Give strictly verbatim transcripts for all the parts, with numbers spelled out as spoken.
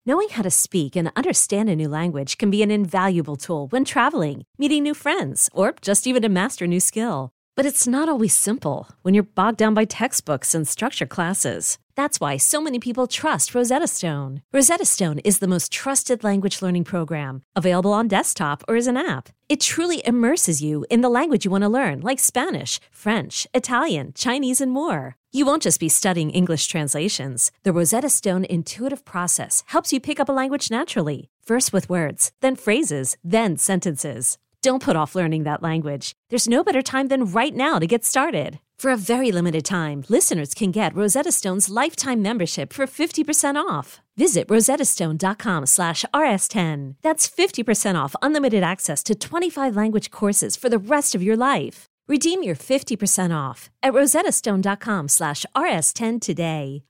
Knowing how to speak and understand a new language can be an invaluable tool when traveling, meeting new friends, or just even to master a new skill. But it's not always simple when you're bogged down by textbooks and structured classes. That's why so many people trust Rosetta Stone. Rosetta Stone is the most trusted language learning program, available on desktop or as an app. It truly immerses you in the language you want to learn, like Spanish, French, Italian, Chinese, and more. You won't just be studying English translations. The Rosetta Stone intuitive process helps you pick up a language naturally, first with words, then phrases, then sentences. Don't put off learning that language. There's no better time than right now to get started. For a very limited time, listeners can get Rosetta Stone's lifetime membership for fifty percent off. Visit rosettastone.com slash rs10. That's fifty percent off unlimited access to twenty-five language courses for the rest of your life. Redeem your fifty percent off at rosettastone.com slash rs10 today.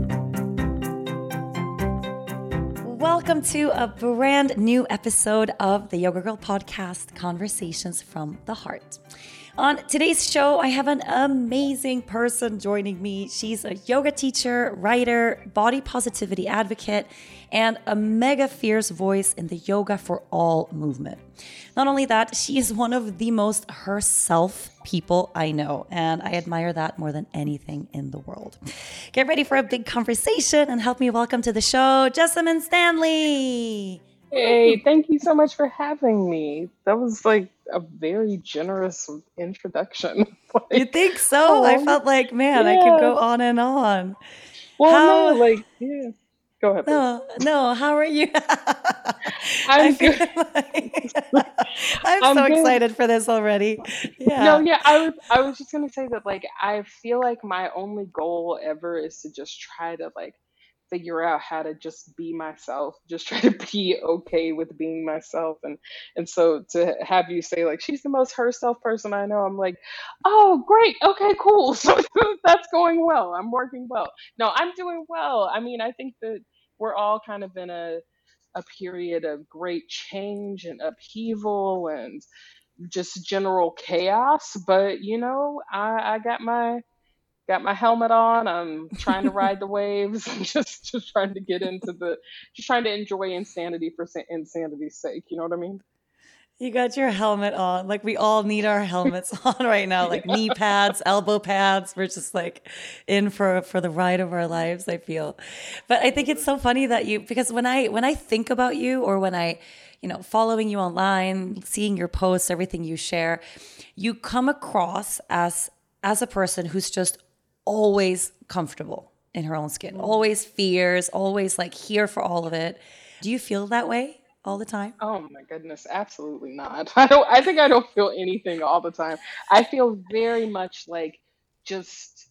Welcome to a brand new episode of the Yoga Girl Podcast, Conversations from the Heart. On today's show, I have an amazing person joining me. She's a yoga teacher, writer, body positivity advocate, and a mega fierce voice in the Yoga for All movement. Not only that, she is one of the most herself people I know, and I admire that more than anything in the world. Get ready for a big conversation and help me welcome to the show, Jessamyn Stanley. Hey, thank you so much for having me. That was like a very generous introduction. Like, You think so? oh, I felt like, man, I yeah. could go on and on. Well, How- no, like, yeah. Go ahead. please. No, no, how are you? I I'm feel good. like I'm, I'm so good. excited for this already. Yeah. No, yeah, I was I was just gonna say that like I feel like my only goal ever is to just try to like figure out how to just be myself, just try to be okay with being myself. And and so to have you say like she's the most herself person I know, I'm like, oh great, okay, cool. So that's going well. I'm working well. No, I'm doing well. I mean, I think that we're all kind of in a a period of great change and upheaval and just general chaos. But you know, I, I got my got my helmet on. I'm trying to ride the waves. I'm just just trying to get into the just trying to enjoy insanity for sa- insanity's sake. You know what I mean? You got your helmet on. Like we all need our helmets on right now, like knee pads, elbow pads. We're just like in for for the ride of our lives, I feel. But I think it's so funny that you because when I when I think about you or when I, you know, following you online, seeing your posts, everything you share, you come across as as a person who's just always comfortable in her own skin, always fears, always like here for all of it. Do you feel that way all the time? Oh my goodness, absolutely not. I don't I think I don't feel anything all the time. I feel very much like just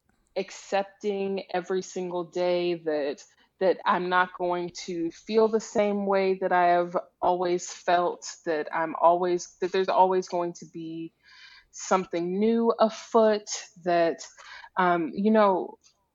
accepting every single day that that I'm not going to feel the same way that I have always felt, that I'm always that there's always going to be something new afoot, that um, you know,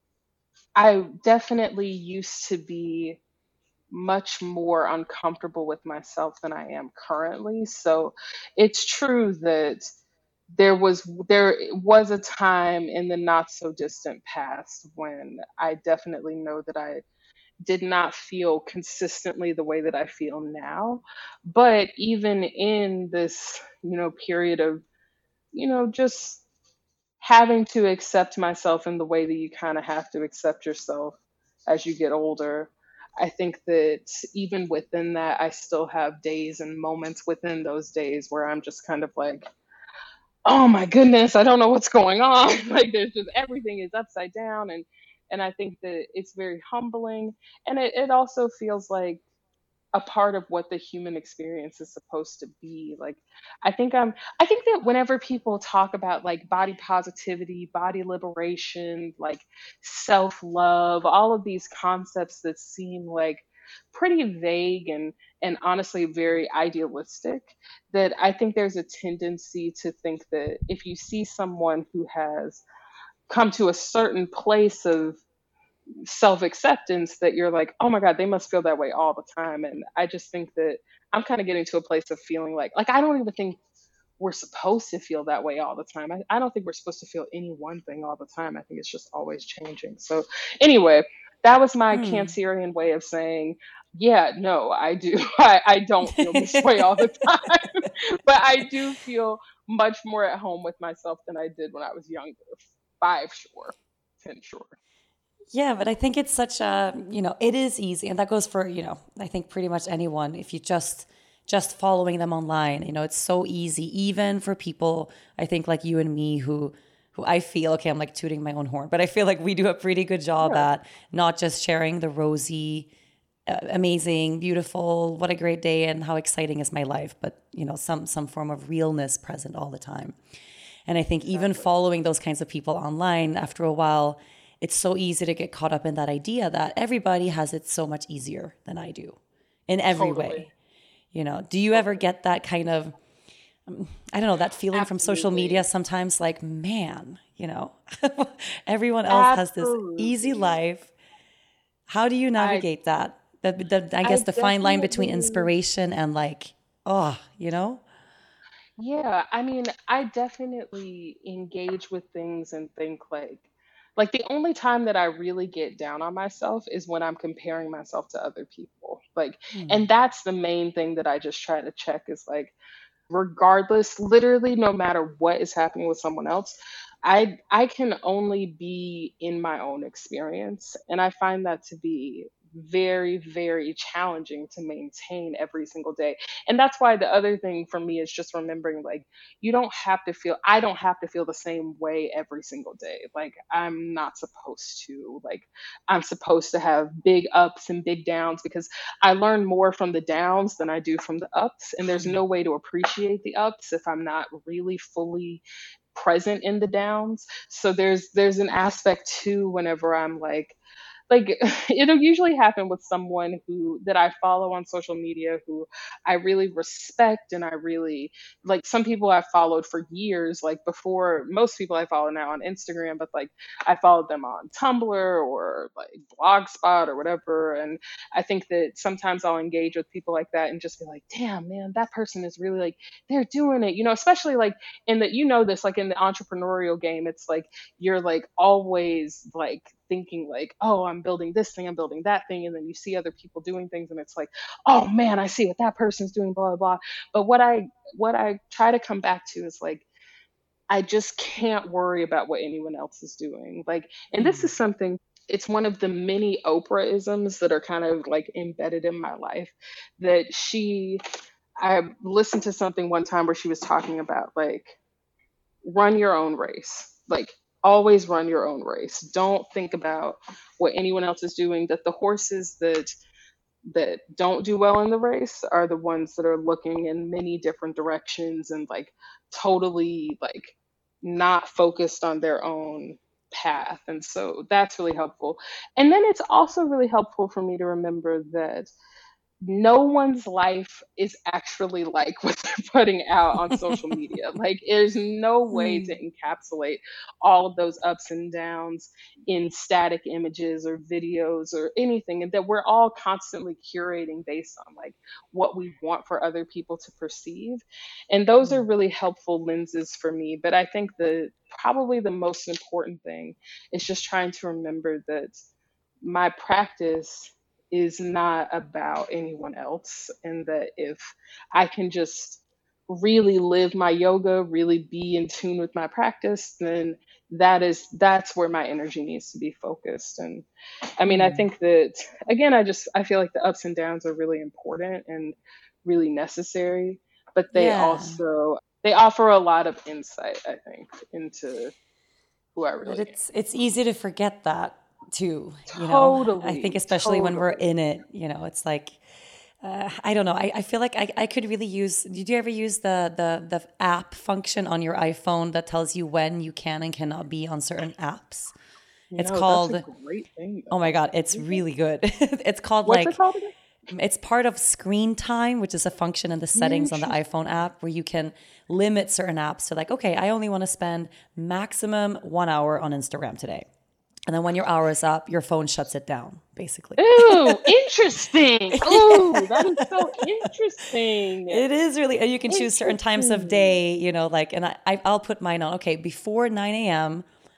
I definitely used to be much more uncomfortable with myself than I am currently. So it's true that there was there was a time in the not so distant past when I definitely know that I did not feel consistently the way that I feel now. But even in this, you know, period of, you know, just having to accept myself in the way that you kind of have to accept yourself as you get older. I think that even within that, I still have days and moments within those days where I'm just kind of like, oh my goodness, I don't know what's going on. Like there's just everything is upside down. And and I think that it's very humbling. And it, it also feels like a part of what the human experience is supposed to be. Like I think I'm I think that whenever people talk about like body positivity, body liberation, like self-love, all of these concepts that seem like pretty vague and and honestly very idealistic, that I think there's a tendency to think that if you see someone who has come to a certain place of self acceptance, that you're like, oh my God, they must feel that way all the time. And I just think that I'm kind of getting to a place of feeling like, like, I don't even think we're supposed to feel that way all the time. I, I don't think we're supposed to feel any one thing all the time. I think it's just always changing. So anyway, that was my Hmm. Cancerian way of saying, yeah, no, I do. I, I don't feel this way all the time, but I do feel much more at home with myself than I did when I was younger. Five, sure. ten, sure. Yeah, but I think it's such a, you know, it is easy. And that goes for, you know, I think pretty much anyone. If you just, just following them online, you know, it's so easy, even for people, I think like you and me who, who I feel, okay, I'm like tooting my own horn, but I feel like we do a pretty good job Yeah, at not just sharing the rosy, uh, amazing, beautiful, what a great day and how exciting is my life, but, you know, some, some form of realness present all the time. And I think even exactly. following those kinds of people online, after a while, it's so easy to get caught up in that idea that everybody has it so much easier than I do in every Totally. way. You know, do you ever Totally. get that kind of, I don't know, that feeling from social media Absolutely. sometimes like, man, you know, everyone else has this easy Absolutely. life. How do you I navigate that? The, the, I I guess the fine line between definitely inspiration and like, oh, you know? Yeah, I mean, I definitely engage with things and think like like the only time that I really get down on myself is when I'm comparing myself to other people. Like, Hmm. and that's the main thing that I just try to check is like regardless, literally no matter what is happening with someone else, I I can only be in my own experience. And I find that to be very, very challenging to maintain every single day. And that's why the other thing for me is just remembering like you don't have to feel I don't have to feel the same way every single day. Like I'm not supposed to. Like I'm supposed to have big ups and big downs because I learn more from the downs than I do from the ups. And there's no way to appreciate the ups if I'm not really fully present in the downs. So there's there's an aspect too whenever I'm like like it'll usually happen with someone who that I follow on social media who I really respect and I really like some people I've followed for years like before most people I follow now on Instagram but like I followed them on Tumblr or like Blogspot or whatever and I think that sometimes I'll engage with people like that and just be like damn man that person is really like they're doing it you know especially like in the you know this like in the entrepreneurial game it's like you're like always like thinking like oh I'm building this thing I'm building that thing and then you see other people doing things and it's like oh man I see what that person's doing blah blah blah but what i what I try to come back to is like I just can't worry about what anyone else is doing like and this Hmm. is something it's one of the many Oprah-isms that are kind of like embedded in my life that she I listened to something one time where she was talking about like run your own race. Like always run your own race. Don't think about what anyone else is doing. That the horses that that don't do well in the race are the ones that are looking in many different directions and like totally like not focused on their own path. And so that's really helpful. And then it's also really helpful for me to remember that no one's life is actually like what they're putting out on social media. Like, there's no way to Hmm. encapsulate all of those ups and downs in static images or videos or anything. And that we're all constantly curating based on like what we want for other people to perceive. And those are Hmm. really helpful lenses for me. But I think the probably the most important thing is just trying to remember that my practice is not about anyone else and that if I can just really live my yoga really be in tune with my practice then that is that's where my energy needs to be focused and I mean I Hmm. think that again I just I feel like the ups and downs are really important and really necessary but they Yeah. also they offer a lot of insight I think into who I But really am. it's it's easy to forget that too, you know. I think Totally, especially when we're totally. in it, you know, it's like uh, I don't know. I, I feel like I, I could really use. Did you ever use the the the app function on your iPhone that tells you when you can and cannot be on certain apps? It's No, that's a called. great thing Oh my though. God, What it's is it? really good. It's called What's it like called again? it's part of screen time, which is a function in the settings on the iPhone Interesting. app where you can limit certain apps to like, okay, I only want to spend maximum one hour on Instagram today. And then when your hour is up, your phone shuts it down, basically. Ooh, interesting. Ooh, that is so interesting. It is really, and you can choose certain times of Interesting. day, you know, like, and I, I- I'll put mine on, okay, before nine a m,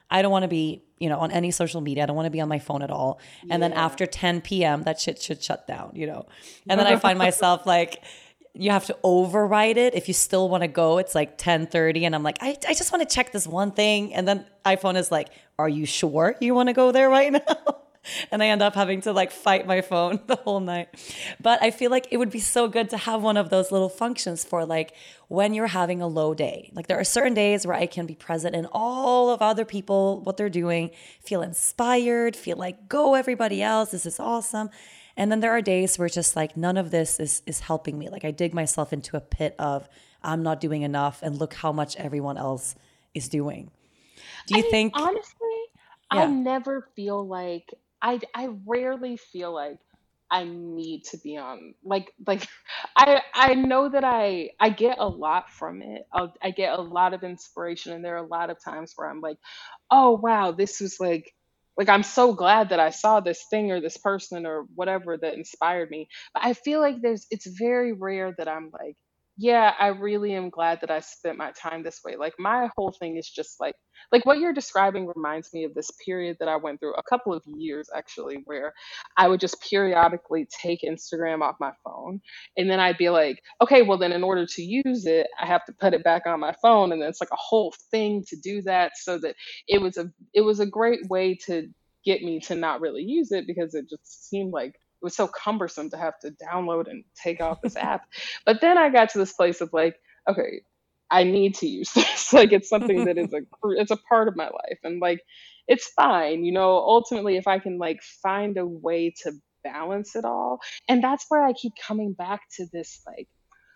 I don't want to be, you know, on any social media. I don't want to be on my phone at all. And then Yeah. after ten p.m., that shit should shut down, you know. And then I find myself like, you have to override it. If you still want to go, it's like ten thirty. And I'm like, I, I just want to check this one thing. And then iPhone is like, are you sure you want to go there right now? And I end up having to like fight my phone the whole night. But I feel like it would be so good to have one of those little functions for like when you're having a low day. Like there are certain days where I can be present in all of other people, what they're doing, feel inspired, feel like, go everybody else, this is awesome. And then there are days where just like none of this is is helping me. Like I dig myself into a pit of I'm not doing enough and look how much everyone else is doing. Do you I mean, think honestly, I yeah. never feel like I I rarely feel like I need to be on like like I I know that I I get a lot from it. I'll, I get a lot of inspiration, and there are a lot of times where I'm like, oh wow, this was like like I'm so glad that I saw this thing or this person or whatever that inspired me. But I feel like there's it's very rare that I'm like, yeah, I really am glad that I spent my time this way. Like my whole thing is just like like what you're describing reminds me of this period that I went through a couple of years actually where I would just periodically take Instagram off my phone, and then I'd be like, okay, well then in order to use it, I have to put it back on my phone, and then it's like a whole thing to do that, so that it was a it was a great way to get me to not really use it because it just seemed like it was so cumbersome to have to download and take off this app. But then I got to this place of like, okay, I need to use this. Like it's something that is a cru- it's a part of my life, and like it's fine, you know. Ultimately, if I can like find a way to balance it all, and that's where I keep coming back to this like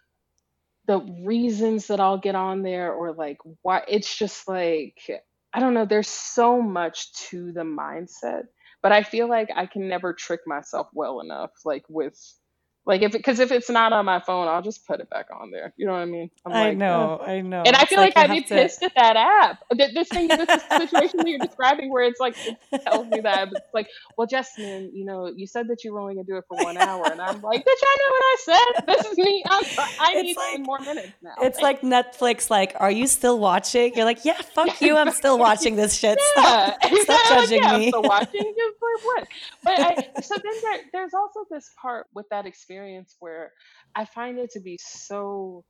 the reasons that I'll get on there or like why it's just like I don't know, there's so much to the mindset, but I feel like I can never trick myself well enough like with like if because if it's not on my phone, I'll just put it back on there. You know what I mean? I'm I like, eh. know, I And know. I It's feel like like you I'd be have to pissed at that app. Th- This thing, this is situation that you're describing where it's like, it tells me that. But it's like, well, Justin, you know, you said that you were only going to do it for one hour. And I'm like, bitch, I know what I said. This is me. I'm try- I it's need ten like more minutes now. it's Thanks. like Netflix, like, are you still watching? You're like, yeah, fuck you, I'm still watching this shit. Stop Yeah, stop exactly. Like, judging yeah, I'm me. still watching. Just like what? But I, so then there, there's also this part with that experience where I find it to be so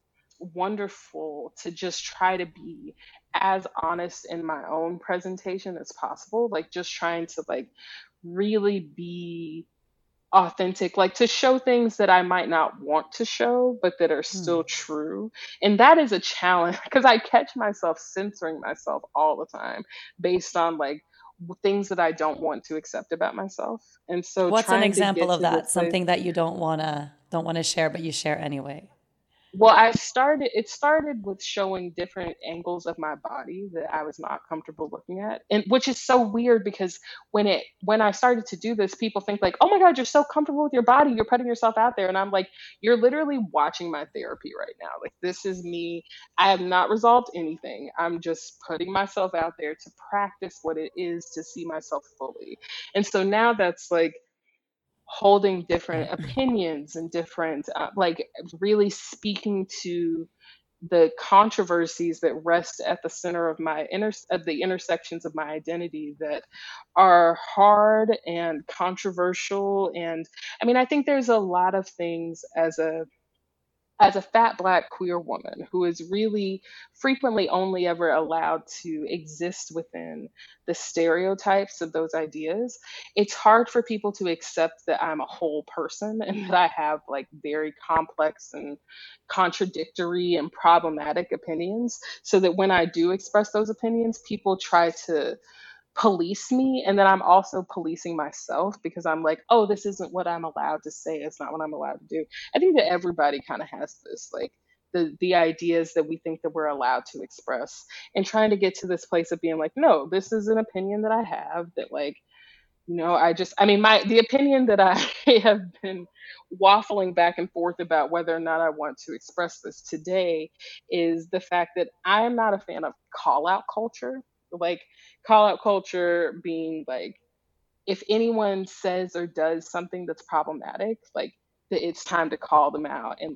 wonderful to just try to be as honest in my own presentation as possible. Like just trying to like really be authentic, like to show things that I might not want to show, but that are Hmm. still true. And that is a challenge because I catch myself censoring myself all the time based on like w- things that I don't want to accept about myself. And so What's an trying to example get of to that? this place. Something that you don't wanna don't wanna share, but you share anyway. Well, I started, it started with showing different angles of my body that I was not comfortable looking at. And which is so weird because when it, when I started to do this, people think like, oh my God, you're so comfortable with your body. You're putting yourself out there. And I'm like, you're literally watching my therapy right now. Like, this is me. I have not resolved anything. I'm just putting myself out there to practice what it is to see myself fully. And so now that's like, holding different opinions and different uh, like really speaking to the controversies that rest at the center of my inter of the intersections of my identity that are hard and controversial. And I mean, I think there's a lot of things as a as a fat black queer woman who is really frequently only ever allowed to exist within the stereotypes of those ideas, it's hard for people to accept that I'm a whole person and that I have like very complex and contradictory and problematic opinions. So that when I do express those opinions, people try to police me, and then I'm also policing myself because I'm like, oh, this isn't what I'm allowed to say, it's not what I'm allowed to do. I think that everybody kind of has this like the the ideas that we think that we're allowed to express, and trying to get to this place of being like, no, this is an opinion that I have that like, you know, I just I mean my the opinion that I have been waffling back and forth about whether or not I want to express this today is the fact that I am not a fan of call out culture. Like call out culture being like if anyone says or does something that's problematic, like that it's time to call them out and like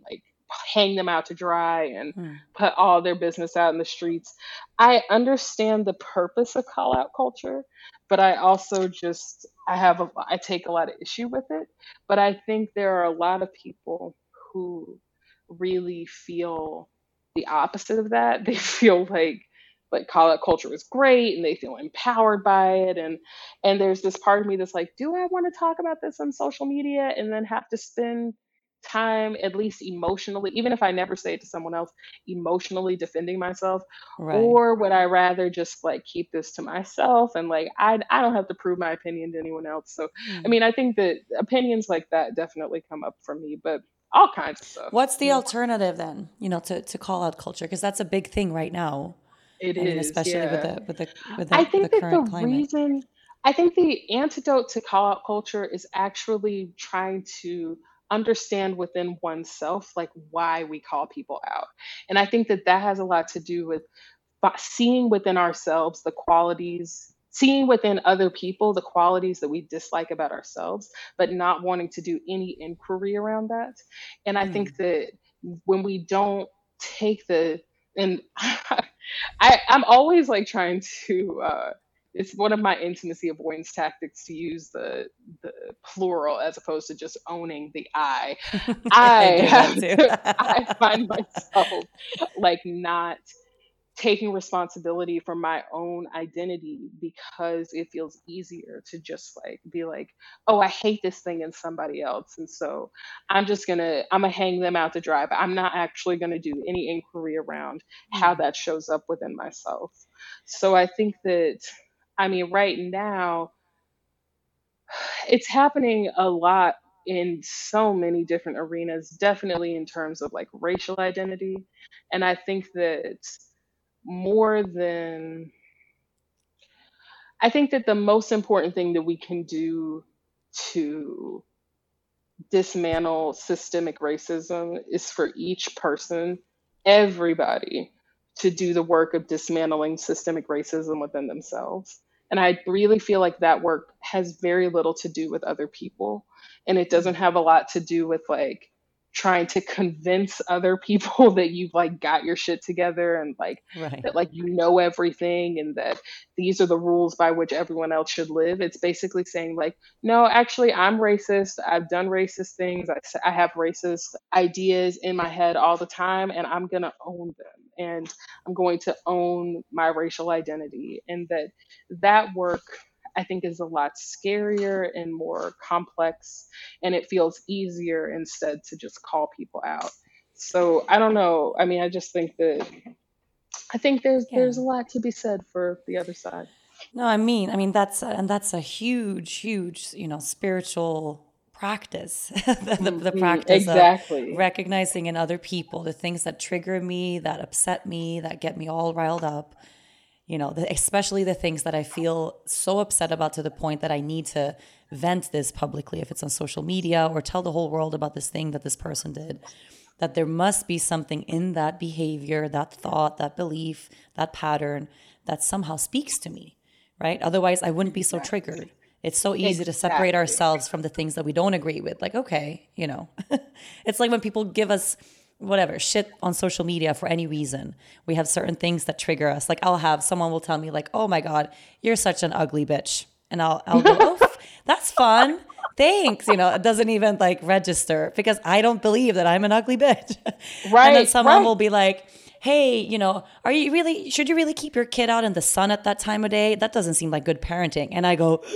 hang them out to dry and Mm. put all their business out in the streets. I understand the purpose of call out culture, but I also just I have a I take a lot of issue with it. But I think there are a lot of people who really feel the opposite of that. They feel like like call out culture is great and they feel empowered by it, and and there's this part of me that's like, do I want to talk about this on social media and then have to spend time, at least emotionally, even if I never say it to someone else, emotionally defending myself? Right. Or would I rather just like keep this to myself and like I I don't have to prove my opinion to anyone else. So I Mm. mean, I think that opinions like that definitely come up for me, but all kinds of stuff. What's the You know, alternative then, you know, to, to call out culture? Because that's a big thing right now. it I mean, is, especially with yeah. the with the with I the, the think that the current climate. reason, I think the antidote to call out culture is actually trying to understand within oneself, like why we call people out. And I think that that has a lot to do with fi- seeing within ourselves the qualities, seeing within other people the qualities that we dislike about ourselves, but not wanting to do any inquiry around that. And I think Mm. that when we don't take the, and I, I'm always like trying to, uh, it's one of my intimacy avoidance tactics to use the the plural as opposed to just owning the I. I I do that have too. to, I find myself like not taking responsibility for my own identity because it feels easier to just like be like, oh, I hate this thing in somebody else. And so I'm just gonna, I'm gonna hang them out to dry, but I'm not actually gonna do any inquiry around how Mm. that shows up within myself. So I think that, I mean, right now, it's happening a lot in so many different arenas, definitely in terms of like racial identity. And I think that more than I think that the most important thing that we can do to dismantle systemic racism is for each person, everybody, to do the work of dismantling systemic racism within themselves. And I really feel like that work has very little to do with other people. And it doesn't Mm. have a lot to do with like trying to convince other people that you've like got your shit together and like Right. that like you know everything and that these are the rules by which everyone else should live. It's basically saying like, no, actually, I'm racist. I've done racist things. I, s- I have racist ideas in my head all the time, and I'm going to own them. And I'm going to own my racial identity. And that that work, I think, is a lot scarier and more complex, and it feels easier instead to just call people out. So I don't know. I mean, I just think that I think there's Yeah. there's a lot to be said for the other side. No, I mean, I mean that's a, and that's a huge, huge, you know, spiritual practice. the, the, the Hmm. practice of Exactly. recognizing in other people the things that trigger me, that upset me, that get me all riled up. You know, the, especially the things that I feel so upset about to the point that I need to vent this publicly, if it's on social media or tell the whole world about this thing that this person did. That there must be something in that behavior, that thought, that belief, that pattern that somehow speaks to me, right? Otherwise, I wouldn't be so triggered. It's so easy to separate Exactly. ourselves from the things that we don't agree with. Like, okay, you know, it's like when people give us whatever shit on social media for any reason. We have certain things that trigger us. Like I'll have someone will tell me like, "Oh my God, you're such an ugly bitch," and I'll I'll go, "Oh, f- that's fun. Thanks." You know, it doesn't even like register because I don't believe that I'm an ugly bitch. And then Right, someone right. will be like, "Hey, you know, are you really, should you really keep your kid out in the sun at that time of day? That doesn't seem like good parenting." And I go,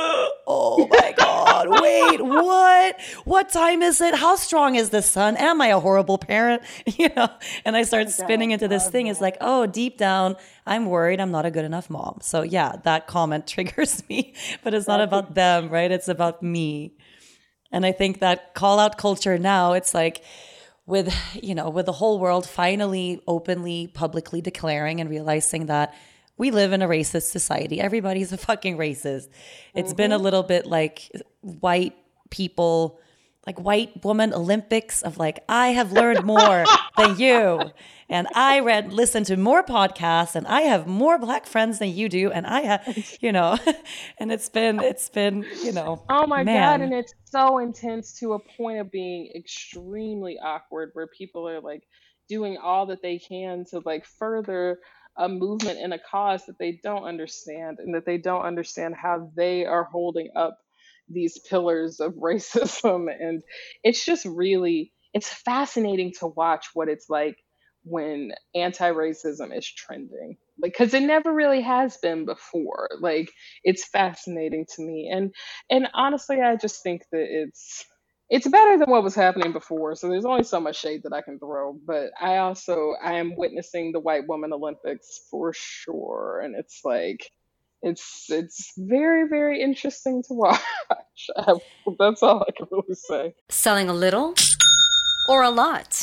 "Oh my God, wait, what? What time is it? How strong is the sun? Am I a horrible parent?" You know, and I start I spinning don't into this love thing. It's that. like, oh, deep down, I'm worried I'm not a good enough mom. So yeah, that comment triggers me, but it's not That's a, about them, right? It's about me. And I think that call out culture now, it's like with, you know, with the whole world finally openly, publicly declaring and realizing that we live in a racist society. Everybody's a fucking racist. It's been a hmm little bit like white people like white woman Olympics of like, I have learned more than you. And I read, listened to more podcasts, and I have more Black friends than you do. And I have, you know, and it's been, it's been, you know, Oh my God. man. And it's so intense to a point of being extremely awkward where people are like doing all that they can to like further a movement and a cause that they don't understand, and that they don't understand how they are holding up these pillars of racism. And it's just really, it's fascinating to watch what it's like when anti-racism is trending. Like, because it never really has been before. Like, it's fascinating to me. And and honestly, I just think that it's it's better than what was happening before. So there's only so much shade that I can throw. But I also I am witnessing the white woman Olympics for sure. And it's like it's it's very, very interesting to watch. I- That's all I can really say. Selling a little or a lot?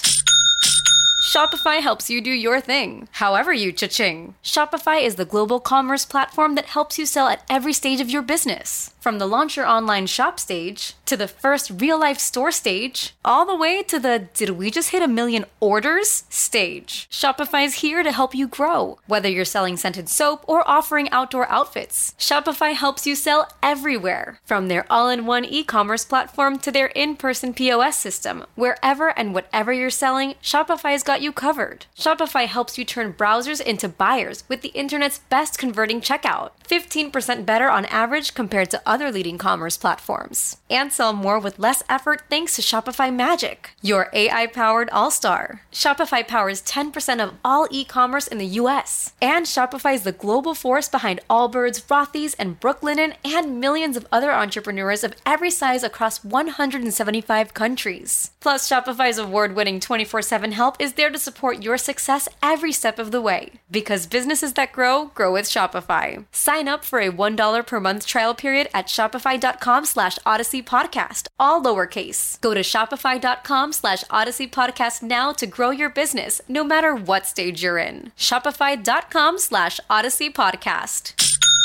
Shopify helps you do your thing, however you cha-ching. Shopify is the global commerce platform that helps you sell at every stage of your business. From the launch your online shop stage, to the first real-life store stage, all the way to the did we just hit a million orders stage. Shopify is here to help you grow. Whether you're selling scented soap or offering outdoor outfits, Shopify helps you sell everywhere. From their all-in-one e-commerce platform to their in-person P O S system, wherever and whatever you're selling, Shopify's got you covered. Shopify helps you turn browsers into buyers with the internet's best converting checkout, fifteen percent better on average compared to other leading commerce platforms. And sell more with less effort thanks to Shopify Magic, your A I-powered all-star. Shopify powers ten percent of all e-commerce in the U S. And Shopify is the global force behind Allbirds, Rothy's, and Brooklinen, and millions of other entrepreneurs of every size across one hundred seventy-five countries. Plus, Shopify's award-winning twenty-four seven help is there to support your success every step of the way. Because businesses that grow, grow with Shopify. Sign up for a one dollar per month trial period at shopify.com slash odyssey podcast, all lowercase. Go to shopify.com slash odyssey podcast now to grow your business, no matter what stage you're in. Shopify.com slash odyssey podcast.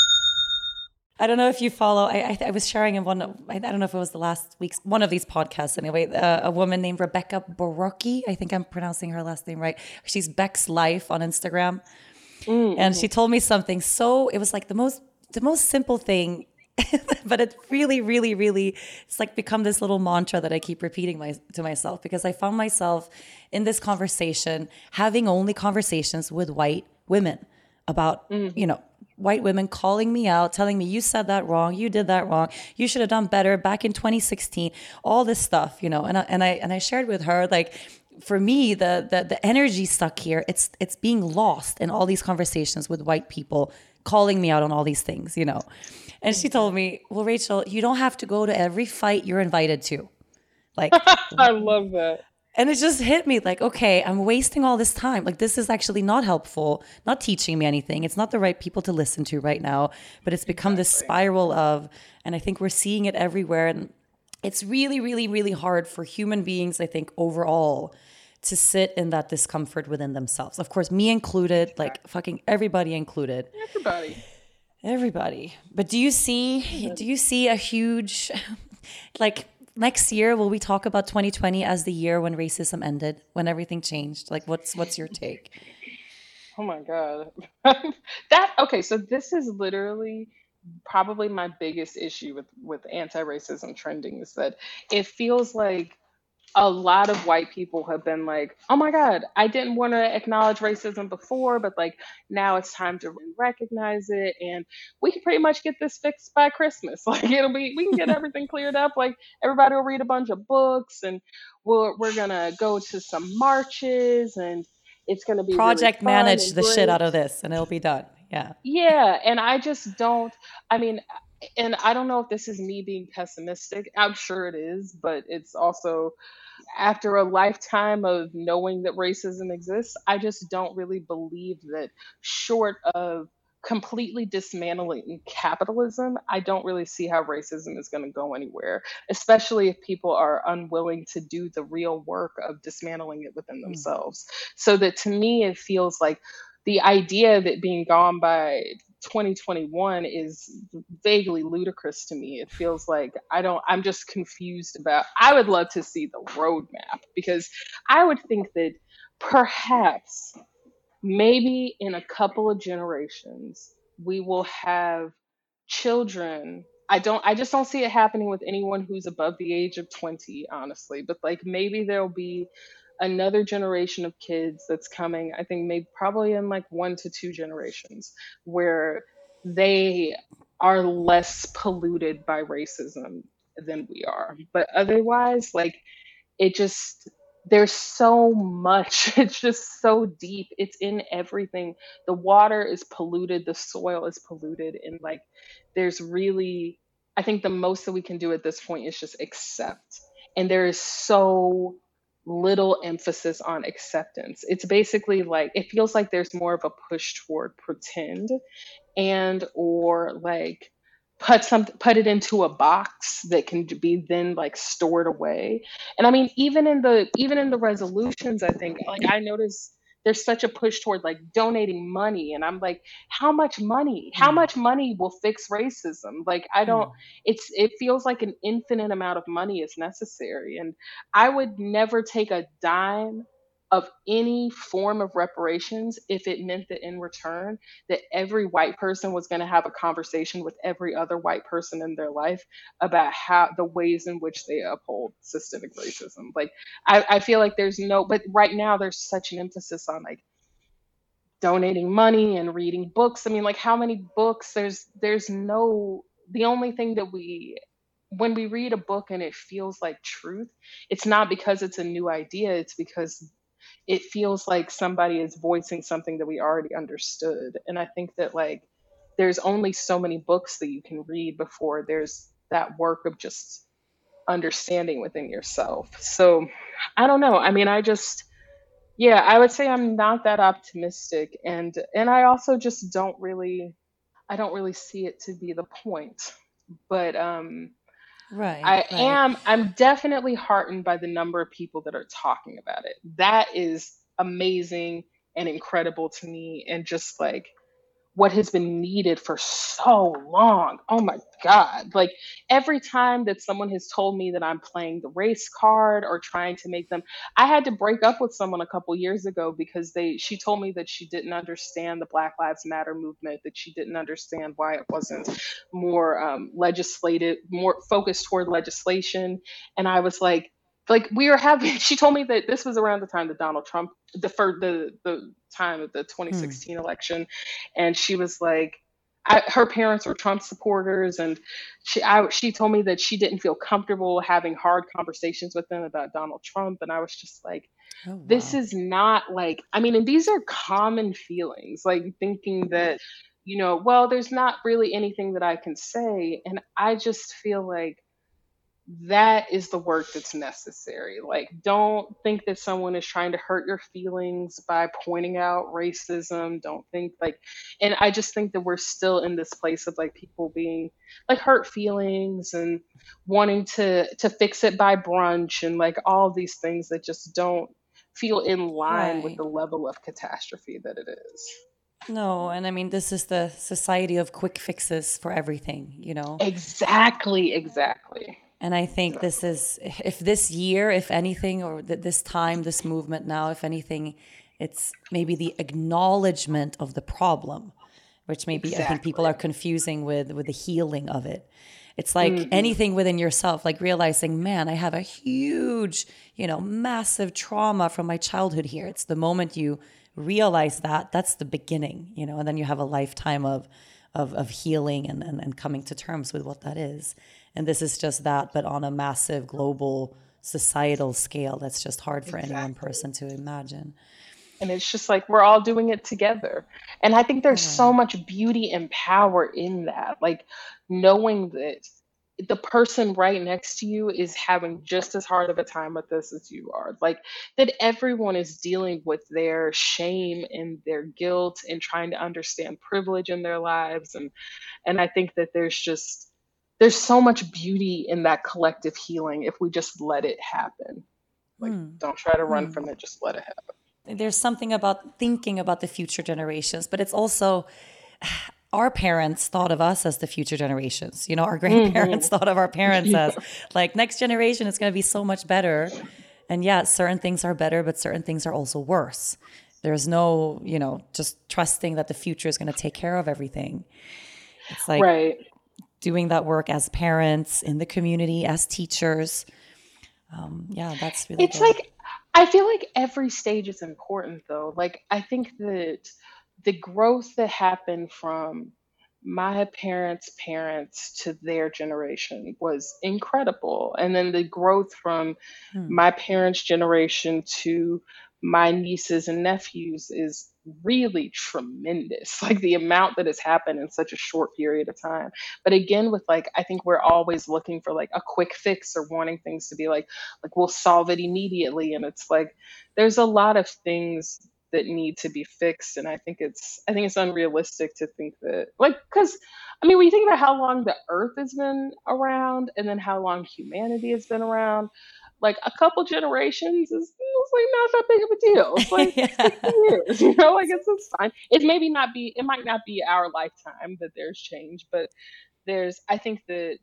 I don't know if you follow. I, I, I was sharing in one. I, I don't know if it was the last week's one of these podcasts. Anyway, uh, a woman named Rebecca Borocki. I think I'm pronouncing her last name right. She's Beck's Life on Instagram, mm-hmm. and she told me something. So it was like the most the most simple thing, but it really, really, really. It's like become this little mantra that I keep repeating my, to myself, because I found myself in this conversation having only conversations with white women about mm-hmm. you know. white women calling me out, telling me, you said that wrong, you did that wrong, you should have done better back in twenty sixteen, all this stuff, you know. And I, and I and I shared with her, like, for me, the the the energy stuck here, it's it's being lost in all these conversations with white people calling me out on all these things, you know. And she told me, well, Rachel, you don't have to go to every fight you're invited to. Like, I love that. And it just hit me like, okay, I'm wasting all this time. Like, this is actually not helpful, not teaching me anything. It's not the right people to listen to right now, but it's become exactly. this spiral of, and I think we're seeing it everywhere. And it's really, really, really hard for human beings, I think, overall, to sit in that discomfort within themselves. Of course, me included, like fucking everybody included. Everybody. Everybody. But do you see, do you see a huge, like, next year, will we talk about twenty twenty as the year when racism ended, when everything changed? Like, what's what's your take? Oh my God. that okay, so this is literally probably my biggest issue with, with anti-racism trending, is that it feels like a lot of white people have been like, oh my God, I didn't want to acknowledge racism before, but like now it's time to recognize it, and we can pretty much get this fixed by Christmas. Like, it'll be, we can get everything cleared up. Like, everybody will read a bunch of books, and we're we're gonna go to some marches, and it's gonna be project really manage the great. Shit out of this, and it'll be done. Yeah. Yeah, and I just don't. I mean. And I don't know if this is me being pessimistic. I'm sure it is, but it's also, after a lifetime of knowing that racism exists, I just don't really believe that, short of completely dismantling capitalism, I don't really see how racism is going to go anywhere, especially if people are unwilling to do the real work of dismantling it within themselves. Mm. So that, to me, it feels like the idea that being gone by twenty twenty-one is vaguely ludicrous to me. It feels like I don't, I'm just confused about, I would love to see the roadmap, because I would think that perhaps maybe in a couple of generations, we will have children. I don't, I just don't see it happening with anyone who's above the age of twenty, honestly. But like maybe there'll be another generation of kids that's coming, I think maybe probably in like one to two generations, where they are less polluted by racism than we are. But otherwise, like it just, there's so much. It's just so deep. It's in everything. The water is polluted, the soil is polluted, and like there's really, I think the most that we can do at this point is just accept. And there is so little emphasis on acceptance. It's basically like, it feels like there's more of a push toward pretend and or like put some put it into a box that can be then like stored away. And I mean, even in the even in the resolutions, I think like I noticed there's such a push toward like donating money, and I'm like, how much money how much money will fix racism? Like I don't, it's it feels like an infinite amount of money is necessary, and I would never take a dime of any form of reparations if it meant that in return that every white person was going to have a conversation with every other white person in their life about how the ways in which they uphold systemic racism. Like I, I feel like there's no, but right now there's such an emphasis on like donating money and reading books. I mean, like how many books? There's there's no, the only thing that we, when we read a book and it feels like truth, it's not because it's a new idea, it's because it feels like somebody is voicing something that we already understood. And I think that like there's only so many books that you can read before there's that work of just understanding within yourself. So I don't know. I mean, I just, yeah, I would say I'm not that optimistic. And and I also just don't really, I don't really see it to be the point. But um Right, I right. am, I'm definitely heartened by the number of people that are talking about it. That is amazing and incredible to me. And just like what has been needed for so long. Oh my God. Like every time that someone has told me that I'm playing the race card or trying to make them, I had to break up with someone a couple years ago because they, she told me that she didn't understand the Black Lives Matter movement, that she didn't understand why it wasn't more um, legislative, more focused toward legislation. And I was like, like we were having, she told me that this was around the time that Donald Trump, the first, the, the time of the twenty sixteen election. And she was like, I, her parents were Trump supporters. And she, I, she told me that she didn't feel comfortable having hard conversations with them about Donald Trump. And I was just like, Oh, wow. this is not like, I mean, and these are common feelings, like thinking that, you know, well, there's not really anything that I can say. And I just feel like that is the work that's necessary. Like, don't think that someone is trying to hurt your feelings by pointing out racism. Don't think like, and I just think that we're still in this place of like people being like hurt feelings and wanting to to fix it by brunch and like all these things that just don't feel in line with Right. the level of catastrophe that it is. No, and I mean, this is the society of quick fixes for everything, you know? Exactly, exactly. And I think this is, if this year, if anything, or th- this time, this movement now, if anything, it's maybe the acknowledgement of the problem, which maybe I think people are Exactly. confusing with with the healing of it. It's like Mhm. anything within yourself, like realizing, man, I have a huge, you know, massive trauma from my childhood here. It's the moment you realize that, that's the beginning, you know, and then you have a lifetime of of, of healing and, and, and coming to terms with what that is. And this is just that, but on a massive global societal scale that's just hard for any one Exactly. person to imagine. And it's just like we're all doing it together. And I think there's so Right. much beauty and power in that. Like knowing that the person right next to you is having just as hard of a time with this as you are. Like that everyone is dealing with their shame and their guilt and trying to understand privilege in their lives. And and I think that there's just there's so much beauty in that collective healing if we just let it happen. Like Hmm. don't try to run Hmm. from it, just let it happen. There's something about thinking about the future generations, but it's also, our parents thought of us as the future generations. You know, our grandparents Mm-hmm. thought of our parents Yeah. as like, next generation is going to be so much better. And yeah, certain things are better, but certain things are also worse. There's no, you know, just trusting that the future is going to take care of everything. It's like Right. doing that work as parents, in the community, as teachers. Um, yeah, that's really It's good. like, I feel like every stage is important though. Like, I think that the growth that happened from my parents' parents to their generation was incredible. And then the growth from Hmm. my parents' generation to my nieces and nephews is really tremendous. Like the amount that has happened in such a short period of time. But again, with like, I think we're always looking for like a quick fix or wanting things to be like, like we'll solve it immediately. And it's like, there's a lot of things that need to be fixed. And I think it's, I think it's unrealistic to think that like, cause I mean, when you think about how long the earth has been around and then how long humanity has been around, like a couple generations is it's like not that big of a deal. It's like sixty Yeah. years, you know, like it's, it's fine. It maybe not be, it might not be our lifetime that there's change, but there's, I think that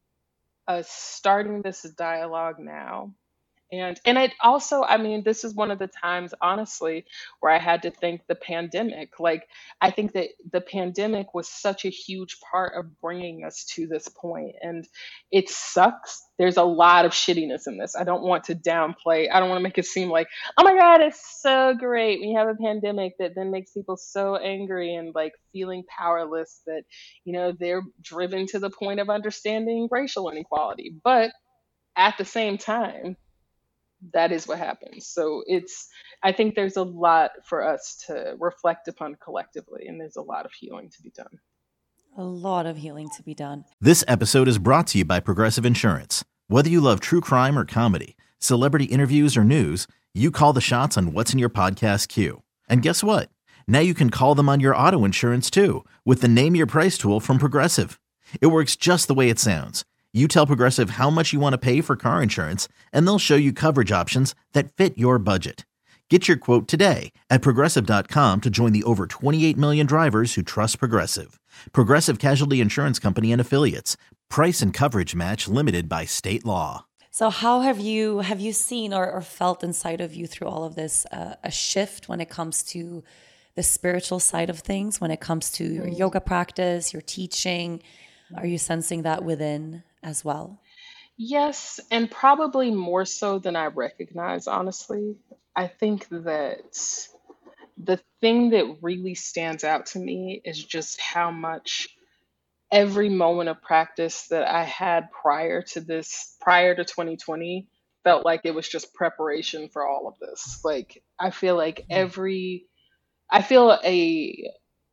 uh, starting this dialogue now and and it also, I mean, this is one of the times, honestly, where I had to thank the pandemic. Like, I think that the pandemic was such a huge part of bringing us to this point, and it sucks. There's a lot of shittiness in this. I don't want to downplay. I don't want to make it seem like, oh my God, it's so great. We have a pandemic that then makes people so angry and like feeling powerless that, you know, they're driven to the point of understanding racial inequality. But at the same time, that is what happens. So it's, I think there's a lot for us to reflect upon collectively, and there's a lot of healing to be done. A lot of healing to be done. This episode is brought to you by Progressive Insurance. Whether you love true crime or comedy, celebrity interviews or news, you call the shots on what's in your podcast queue. And guess what? Now you can call them on your auto insurance too with the Name Your Price tool from Progressive. It works just the way it sounds. You tell Progressive how much you want to pay for car insurance, and they'll show you coverage options that fit your budget. Get your quote today at progressive dot com to join the over twenty-eight million drivers who trust Progressive. Progressive Casualty Insurance Company and Affiliates. Price and coverage match limited by state law. So how have you have you seen or, or felt inside of you through all of this uh, a shift when it comes to the spiritual side of things, when it comes to your yoga practice, your teaching? Are you sensing that within as well? Yes, and probably more so than I recognize, honestly. I think that the thing that really stands out to me is just how much every moment of practice that I had prior to this, prior to twenty twenty, felt like it was just preparation for all of this. Like, I feel like every, I feel a,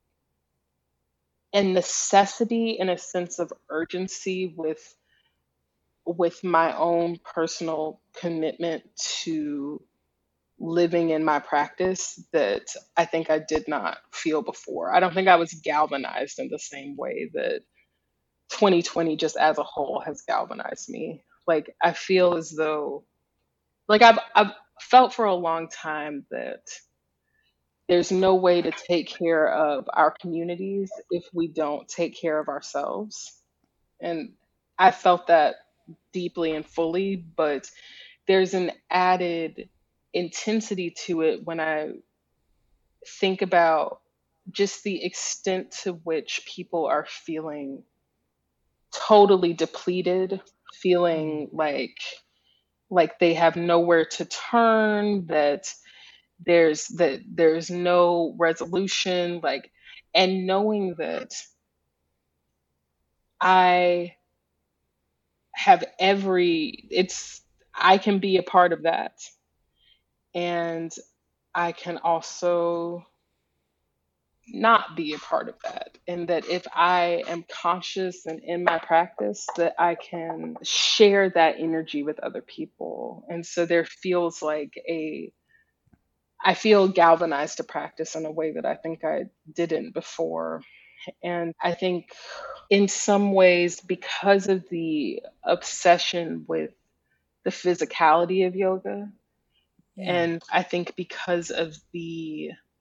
a necessity and a sense of urgency with with my own personal commitment to living in my practice that I think I did not feel before. I don't think I was galvanized in the same way that twenty twenty just as a whole has galvanized me. Like I feel as though like I've I've felt for a long time that there's no way to take care of our communities if we don't take care of ourselves. And I felt that deeply and fully, but there's an added intensity to it when I think about just the extent to which people are feeling totally depleted, feeling like like they have nowhere to turn, that there's that there's no resolution, like and knowing that I have every it's I can be a part of that. And I can also not be a part of that. And that if I am conscious and in my practice, that I can share that energy with other people. And so there feels like a, I feel galvanized to practice in a way that I think I didn't before. And I think in some ways, because of the obsession with the physicality of yoga, Yeah. and I think because of the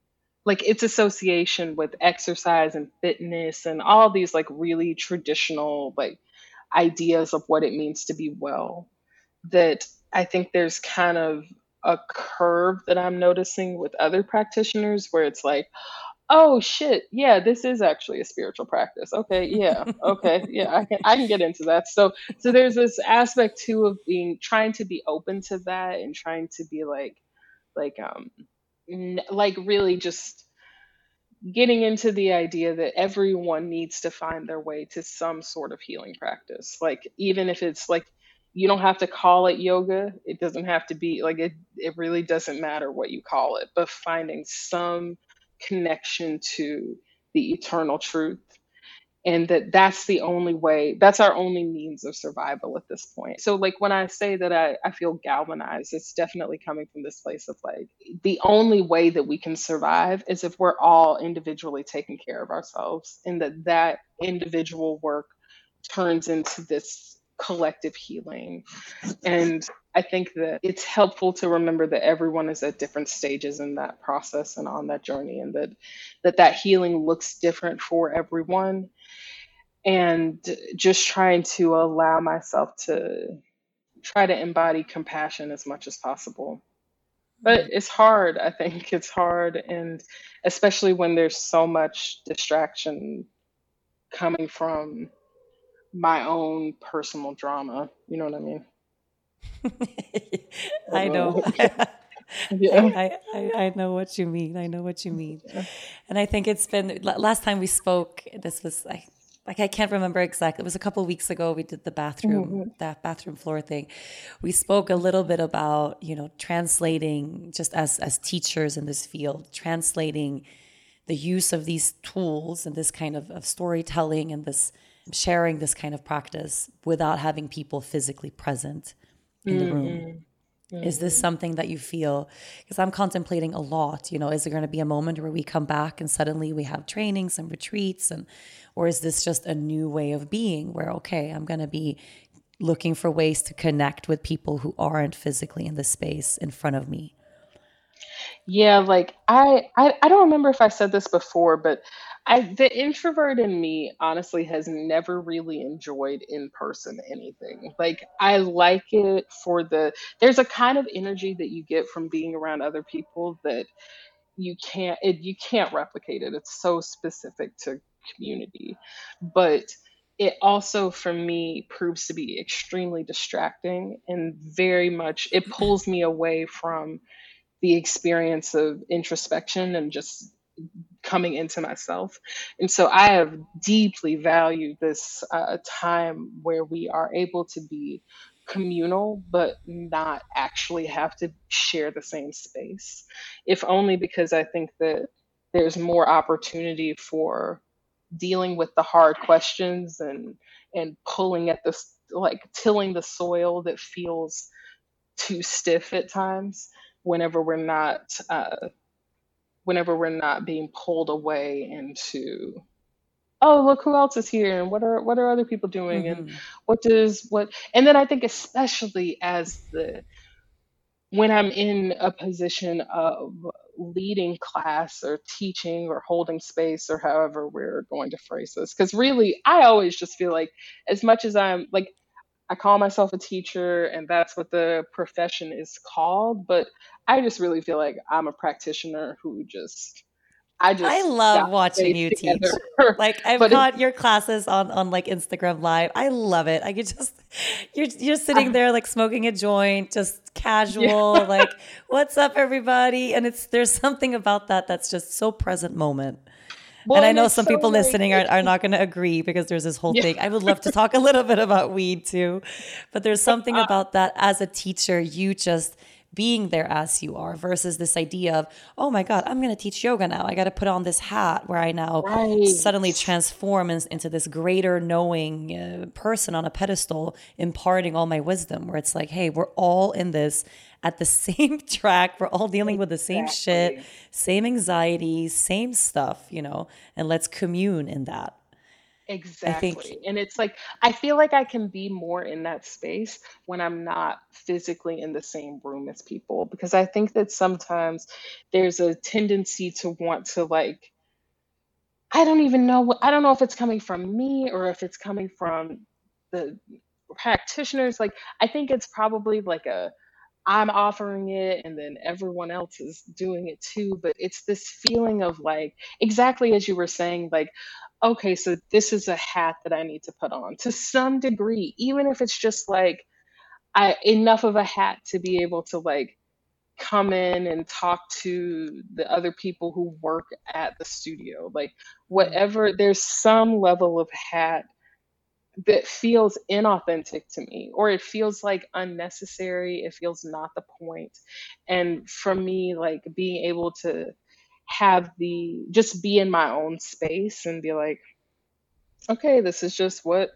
like its association with exercise and fitness and all these like really traditional like ideas of what it means to be well, that I think there's kind of a curve that I'm noticing with other practitioners where it's like, oh shit, yeah, this is actually a spiritual practice. Okay, yeah, okay, yeah, I can I can get into that. So so there's this aspect too of being trying to be open to that and trying to be like like um n- like really just getting into the idea that everyone needs to find their way to some sort of healing practice. Like even if it's like you don't have to call it yoga, it doesn't have to be like it it really doesn't matter what you call it, but finding some connection to the eternal truth, and that that's the only way, that's our only means of survival at this point. So like when I say that i, I feel galvanized, it's definitely coming from this place of like the only way that we can survive is if we're all individually taking care of ourselves, and that that individual work turns into this collective healing. And I think that it's helpful to remember that everyone is at different stages in that process and on that journey, and that that, that healing looks different for everyone. And just trying to allow myself to try to embody compassion as much as possible. But it's hard, I think it's hard. And especially when there's so much distraction coming from my own personal drama. You know what I mean? I know. Yeah. I, I, I know what you mean. I know what you mean. And I think it's been, last time we spoke, this was, I, like, I can't remember exactly. It was a couple of weeks ago. We did the bathroom, Mhm. that bathroom floor thing. We spoke a little bit about, you know, translating, just as, as teachers in this field, translating the use of these tools and this kind of, of storytelling and this sharing this kind of practice without having people physically present in the room. Is this something that you feel, because I'm contemplating a lot, you know, is there going to be a moment where we come back and suddenly we have trainings and retreats, and or is this just a new way of being where, okay, I'm going to be looking for ways to connect with people who aren't physically in the space in front of me? Yeah, like I, I I don't remember if I said this before, but I the introvert in me honestly has never really enjoyed in-person anything. Like I like it for the there's a kind of energy that you get from being around other people that you can't it, you can't replicate it. It's so specific to community. But it also for me proves to be extremely distracting, and very much it pulls me away from the experience of introspection and just coming into myself. And so I have deeply valued this uh, time where we are able to be communal, but not actually have to share the same space. If only because I think that there's more opportunity for dealing with the hard questions and and pulling at this, like tilling the soil that feels too stiff at times whenever we're not uh, whenever we're not being pulled away into, oh look who else is here, and what are what are other people doing, and Mm-hmm. what does what and then I think especially as the when I'm in a position of leading class or teaching or holding space or however we're going to phrase this, because really I always just feel like as much as I'm like I call myself a teacher and that's what the profession is called, but I just really feel like I'm a practitioner who just, I I just love got the watching space you together. teach. Like I've But it's, caught your classes on on like Instagram Live. I love it. I could just you're you're sitting I, there like smoking a joint, just yeah, casual, like what's up everybody? And it's there's something about that that's just so present moment. well, And I and know it's some so people like, listening are, it's are just, not going to agree because there's this whole yeah, thing. I would love to talk a little bit about weed too, but there's something uh, about that as a teacher, you just being there as you are versus this idea of, oh my God, I'm going to teach yoga now. I got to put on this hat where I now right. suddenly transform in- into this greater knowing uh, person on a pedestal, imparting all my wisdom, where it's like, hey, we're all in this at the same track. We're all dealing with the same shit, Exactly. same anxieties, same stuff, you know, and let's commune in that. I think, Exactly. And it's like, I feel like I can be more in that space when I'm not physically in the same room as people, because I think that sometimes there's a tendency to want to like, I don't even know what, I don't know if it's coming from me or if it's coming from the practitioners. Like, I think it's probably like a, I'm offering it and then everyone else is doing it too. But it's this feeling of like, exactly as you were saying, like, okay, so this is a hat that I need to put on to some degree, even if it's just like I enough of a hat to be able to like come in and talk to the other people who work at the studio. Like whatever, there's some level of hat that feels inauthentic to me, or it feels like unnecessary. It feels not the point. And for me, like being able to have the just be in my own space and be like, okay, this is just what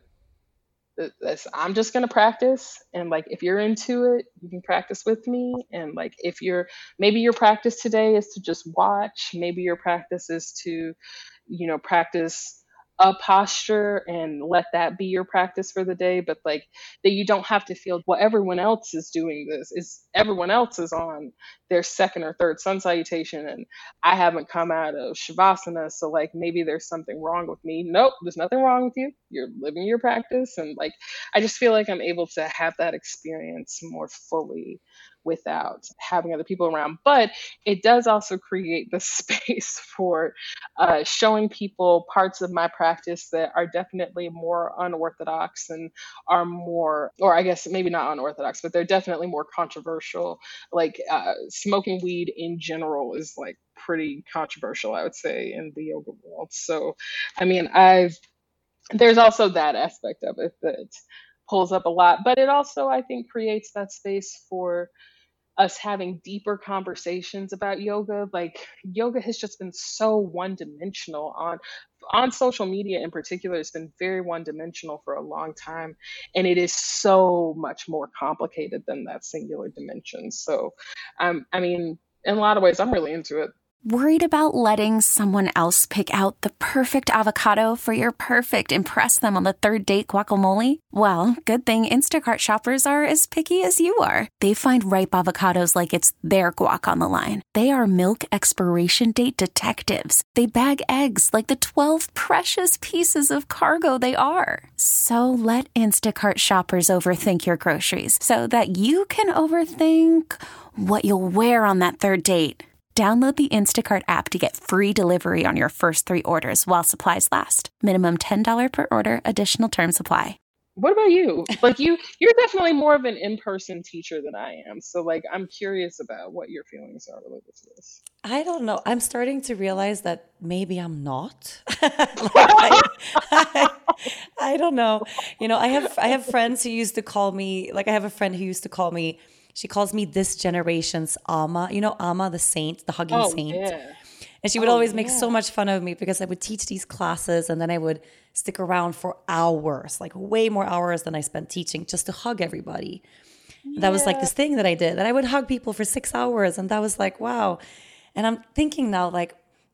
this, I'm just gonna practice. And like, if you're into it, you can practice with me. And like, if you're maybe your practice today is to just watch, maybe your practice is to, you know, practice a posture and let that be your practice for the day. But like that you don't have to feel, well, everyone else is doing this, is everyone else is on their second or third sun salutation and I haven't come out of shavasana, so like maybe there's something wrong with me. Nope, there's nothing wrong with you. You're living your practice. And like I just feel like I'm able to have that experience more fully without having other people around. But it does also create the space for uh, showing people parts of my practice that are definitely more unorthodox and are more, or I guess maybe not unorthodox, but they're definitely more controversial. Like uh, smoking weed in general is like pretty controversial, I would say, in the yoga world. So, I mean, I've there's also that aspect of it that pulls up a lot, but it also, I think, creates that space for us having deeper conversations about yoga. Like yoga has just been so one dimensional on on social media in particular. It's been very one dimensional for a long time, and it is so much more complicated than that singular dimension. So um I mean, in a lot of ways I'm really into it. Worried about letting someone else pick out the perfect avocado for your perfect impress them on the third date guacamole? Well, good thing Instacart shoppers are as picky as you are. They find ripe avocados like it's their guac on the line. They are milk expiration date detectives. They bag eggs like the twelve precious pieces of cargo they are. So let Instacart shoppers overthink your groceries so that you can overthink what you'll wear on that third date. Download the Instacart app to get free delivery on your first three orders while supplies last. Minimum ten dollars per order. Additional terms apply. What about you? Like you, you're definitely more of an in-person teacher than I am. So like, I'm curious about what your feelings are related to this. I don't know. I'm starting to realize that maybe I'm not. like I, I, I don't know. You know, I have I have friends who used to call me, like I have a friend who used to call me, she calls me this generation's Amma. You know, Amma, the saint, the hugging Oh saint. yeah. And she would Oh always make yeah. so much fun of me because I would teach these classes and then I would stick around for hours, like way more hours than I spent teaching, just to hug everybody. That was like this thing that I did, that I would hug people for six hours. And that was like, wow. And I'm thinking now, like,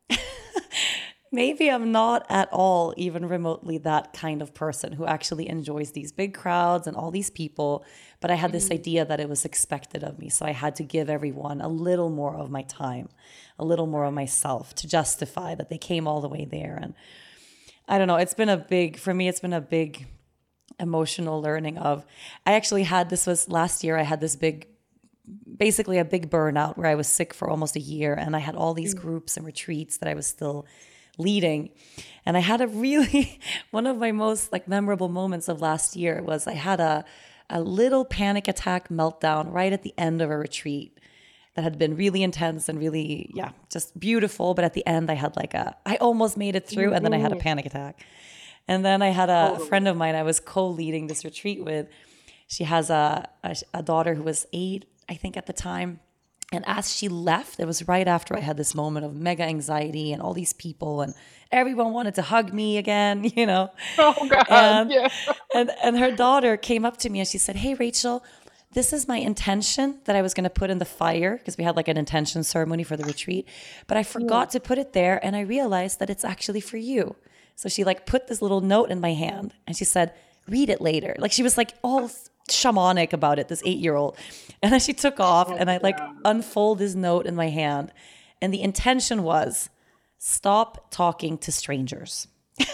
maybe I'm not at all even remotely that kind of person who actually enjoys these big crowds and all these people. But I had this idea that it was expected of me. So I had to give everyone a little more of my time, a little more of myself to justify that they came all the way there. And I don't know, it's been a big, for me, it's been a big emotional learning of, I actually had, this was last year, I had this big, basically a big burnout where I was sick for almost a year. And I had all these groups and retreats that I was still leading. And I had a really, one of my most like memorable moments of last year was I had a, a little panic attack meltdown right at the end of a retreat that had been really intense and really, yeah, just beautiful. But at the end I had like a, I almost made it through and then I had a panic attack. And then I had a, a friend of mine I was co-leading this retreat with. She has a, a, a daughter who was eight, I think at the time. And as she left, it was right after I had this moment of mega anxiety and all these people and everyone wanted to hug me again, you know. Oh God, and, yeah. and, and her daughter came up to me and she said, hey, Rachel, this is my intention that I was going to put in the fire because we had like an intention ceremony for the retreat, but I forgot to put it there and I realized that it's actually for you. So she like put this little note in my hand and she said, read it later. Like she was like all shamanic about it, this eight-year-old. And then she took off and I like unfold this note in my hand. And the intention was, stop talking to strangers.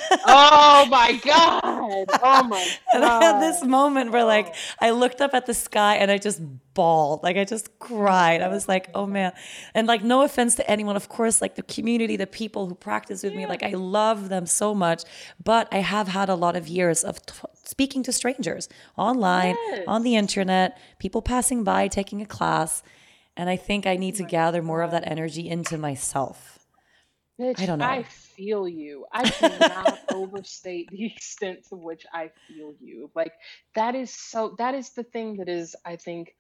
Oh my God. Oh my God. And I had this moment where like I looked up at the sky and I just bawled. Like I just cried. I was like, oh man. And like no offense to anyone. Of course, like the community, the people who practice with me, like I love them so much. But I have had a lot of years of t- speaking to strangers online, yes. on the internet, people passing by, taking a class. And I think I need to gather more of that energy into myself. Bitch, I don't know. I feel you. I cannot overstate the extent to which I feel you. Like that is so, that is the thing that is, I think,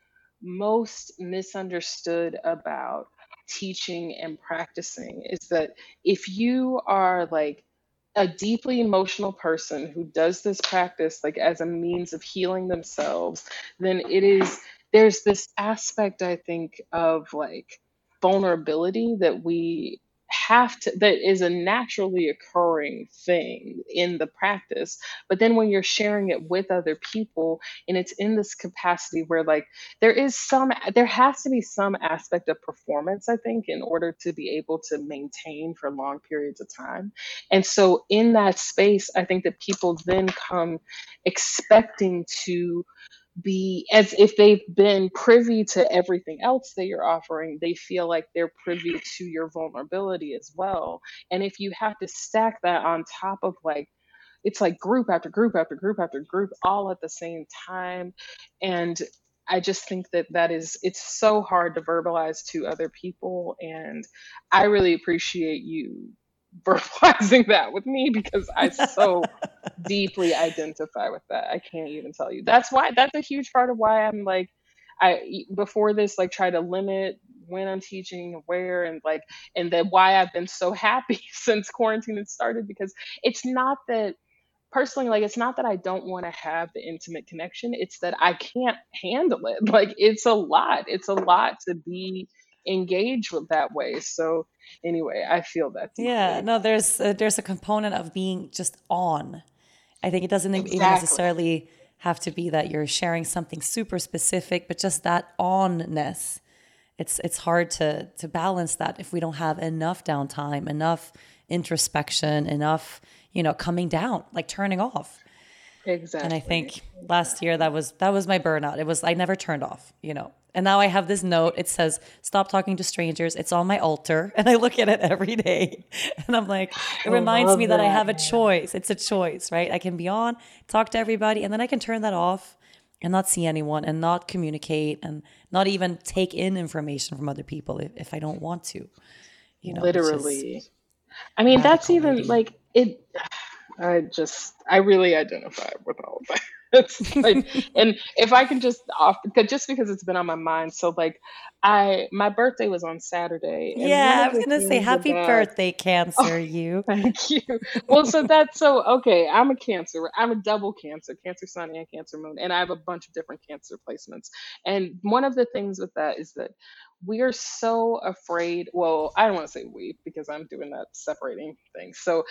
most misunderstood about teaching and practicing is that if you are like a deeply emotional person who does this practice like as a means of healing themselves, then it is, there's this aspect, I think, of like vulnerability that we have to, that is a naturally occurring thing in the practice. But then when you're sharing it with other people and it's in this capacity where like there is some, there has to be some aspect of performance, I think, in order to be able to maintain for long periods of time. And so in that space, I think that people then come expecting to be, as if they've been privy to everything else that you're offering, they feel like they're privy to your vulnerability as well. And if you have to stack that on top of like, it's like group after group after group after group all at the same time. And I just think that that is, it's so hard to verbalize to other people. And I really appreciate you verbalizing that with me because I so deeply identify with that. I can't even tell you. That's why, that's a huge part of why I'm like, I, before this, like try to limit when I'm teaching, where, and like, and then why I've been so happy since quarantine had started, because it's not that personally, like, it's not that I don't want to have the intimate connection. It's that I can't handle it. Like, it's a lot. It's a lot to be engaged with that way. So anyway, I feel that deeply. Yeah, no, there's a, there's a component of being just on. I think it doesn't Exactly. even necessarily have to be that you're sharing something super specific, but just that onness. It's it's hard to to balance that if we don't have enough downtime, enough introspection, enough, you know, coming down, like turning off. Exactly. And I think last year that was that was my burnout. It was I never turned off, you know. And now I have this note. It says, "Stop talking to strangers." It's on my altar, and I look at it every day. And I'm like, it reminds me that. that I have a choice. It's a choice, right? I can be on, talk to everybody, and then I can turn that off and not see anyone and not communicate and not even take in information from other people if, if I don't want to. You know, literally. I mean, that's even like it. I just, I really identify with all of that. It's like, and if I can just off, just because it's been on my mind. So like, I, my birthday was on Saturday. And yeah, I was going to say happy about, birthday, Cancer, oh, you. Thank you. Well, so that's so, okay, I'm a Cancer. I'm a double Cancer, Cancer Sun and Cancer Moon. And I have a bunch of different Cancer placements. And one of the things with that is that we are so afraid. Well, I don't want to say we, because I'm doing that separating thing. So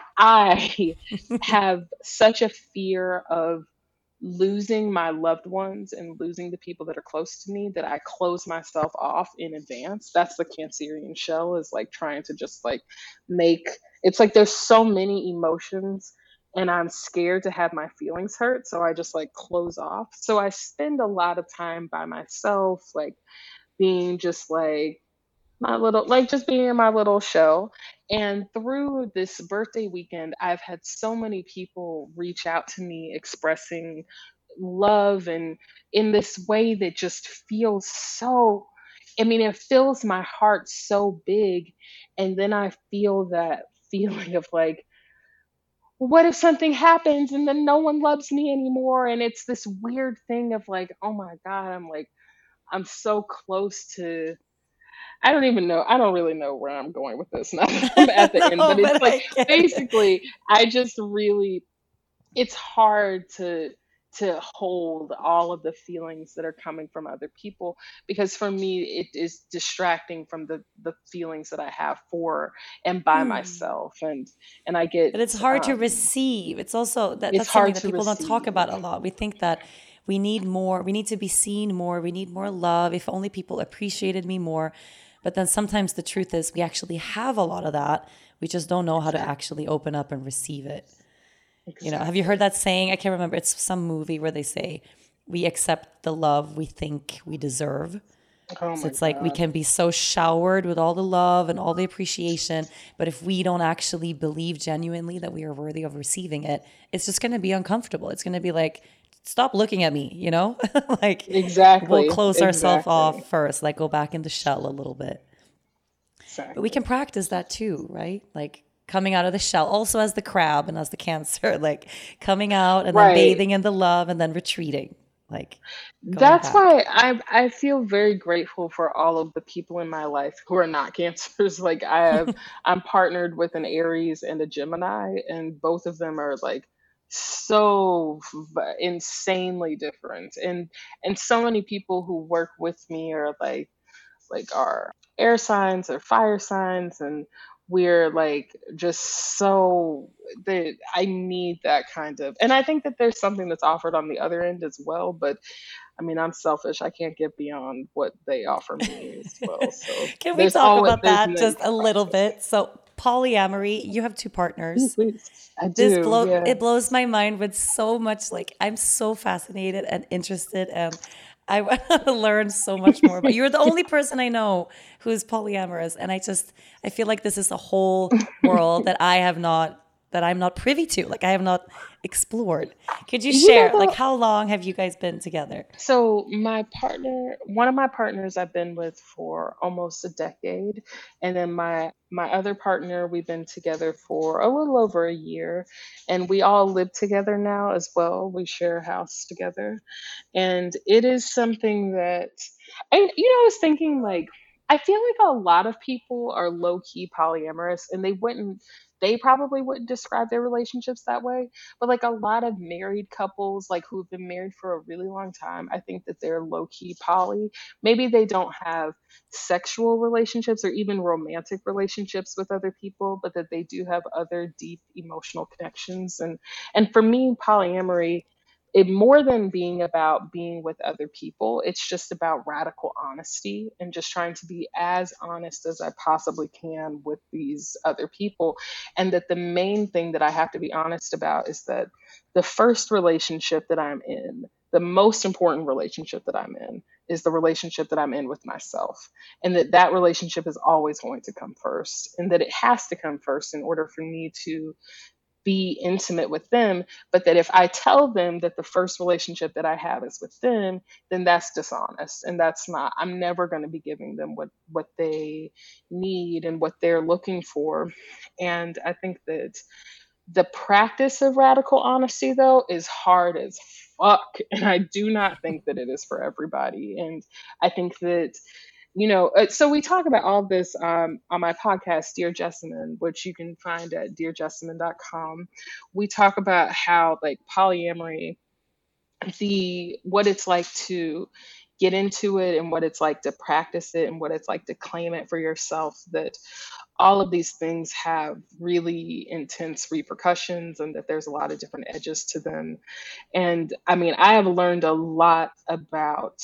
I have such a fear of losing my loved ones and losing the people that are close to me that I close myself off in advance. That's the Cancerian shell, is like trying to just like make, it's like there's so many emotions and I'm scared to have my feelings hurt. So I just like close off. So I spend a lot of time by myself, like being just like my little, like just being in my little shell. And through this birthday weekend, I've had so many people reach out to me expressing love and in this way that just feels so, I mean, it fills my heart so big. And then I feel that feeling of like, what if something happens and then no one loves me anymore? And it's this weird thing of like, oh my God, I'm like, I'm so close to, I don't even know. I don't really know where I'm going with this now that I'm at the no, end. But it's but like, I basically, I just really, it's hard to to hold all of the feelings that are coming from other people, because for me it is distracting from the the feelings that I have for and by Hmm. myself, and and I get But it's hard to um receive. It's also that it's that's something hard that to people don't talk about receive. a lot. We think that we need more, we need to be seen more, we need more love. If only people appreciated me more. But then sometimes the truth is we actually have a lot of that. We just don't know how to Exactly. actually open up and receive it. You know, have you heard Exactly. that saying? I can't remember. It's some movie where they say we accept the love we think we deserve. Oh So my it's like we God. can be so showered with all the love and all the appreciation, but if we don't actually believe genuinely that we are worthy of receiving it, it's just going to be uncomfortable. It's going to be like, stop looking at me, you know? Like we'll Exactly. close ourselves Exactly. off first, like go back in the shell a little bit. But we can Exactly. practice that too, right? Like coming out of the shell, also as the crab and as the cancer, like coming out and then Right. bathing in the love and then retreating, like going That's back. why I I feel very grateful for all of the people in my life who are not cancers. Like I have, I'm partnered with an Aries and a Gemini, and both of them are like so v- insanely different. And and so many people who work with me are like like are air signs or fire signs, and we're like just so that I need that kind of, and I think that there's something that's offered on the other end as well, but I mean, I'm selfish. I can't get beyond what they offer me as well. So Can we there's talk always about there's that many just a little processes. bit? So polyamory, you have two Ooh, partners. please. I This do, blow yeah. it blows my mind with so much, like I'm so fascinated and interested and I want to learn so much more. But you're the only person I know who's polyamorous, and I just I feel like this is a whole world that I have not that I'm not privy to. Like I have not explored. Could you You know share like the how long have you guys been together? So my partner, one of my partners I've been with for almost a decade, and then my my other partner, we've been together for a little over a year, and we all live together now as well. We share a house together, and it is something that, and you know, I was thinking like, I feel like a lot of people are low key polyamorous, and they wouldn't, they probably wouldn't describe their relationships that way, but like a lot of married couples, like who've been married for a really long time, I think that they're low key poly. Maybe they don't have sexual relationships or even romantic relationships with other people, but that they do have other deep emotional connections. And and for me, polyamory, it more than being about being with other people, it's just about radical honesty and just trying to be as honest as I possibly can with these other people. And that the main thing that I have to be honest about is that the first relationship that I'm in, the most important relationship that I'm in, is the relationship that I'm in with myself. And that that relationship is always going to come first, and that it has to come first in order for me to be intimate with them. But that if I tell them that the first relationship that I have is with them, then that's dishonest. And that's not, I'm never going to be giving them what, what they need and what they're looking for. And I think that the practice of radical honesty, though, is hard as fuck. And I do not think that it is for everybody. And I think that, you know, uh, so we talk about all this um, on my podcast, Dear Jessamine, which you can find at dear jessamine dot com. We talk about how, like, polyamory, the what it's like to get into it and what it's like to practice it and what it's like to claim it for yourself, that all of these things have really intense repercussions and that there's a lot of different edges to them. And I mean, I have learned a lot about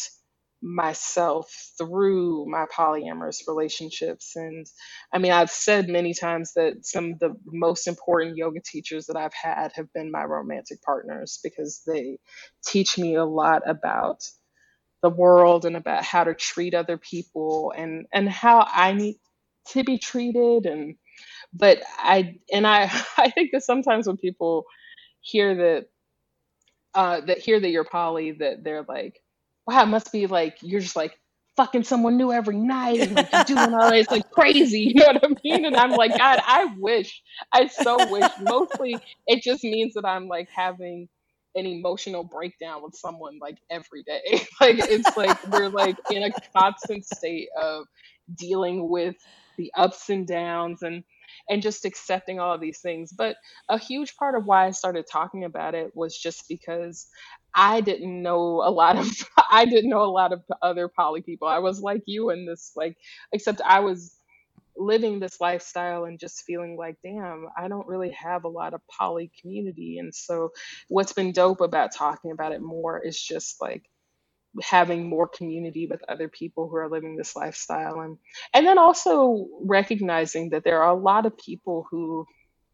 myself through my polyamorous relationships. And I mean, I've said many times that some of the most important yoga teachers that I've had have been my romantic partners, because they teach me a lot about the world and about how to treat other people, and and how I need to be treated. And but I and I I think that sometimes when people hear that uh that hear that you're poly, that they're like, wow, it must be like you're just like fucking someone new every night and like you're doing all this like crazy, you know what I mean? And I'm like, God, I wish, I so wish. Mostly it just means that I'm like having an emotional breakdown with someone like every day. Like it's like we're like in a constant state of dealing with the ups and downs. And and just accepting all of these things. But a huge part of why I started talking about it was just because I didn't know a lot of I didn't know a lot of other poly people. I was like you in this, like, except I was living this lifestyle and just feeling like, damn, I don't really have a lot of poly community. And so what's been dope about talking about it more is just like having more community with other people who are living this lifestyle. And and then also recognizing that there are a lot of people who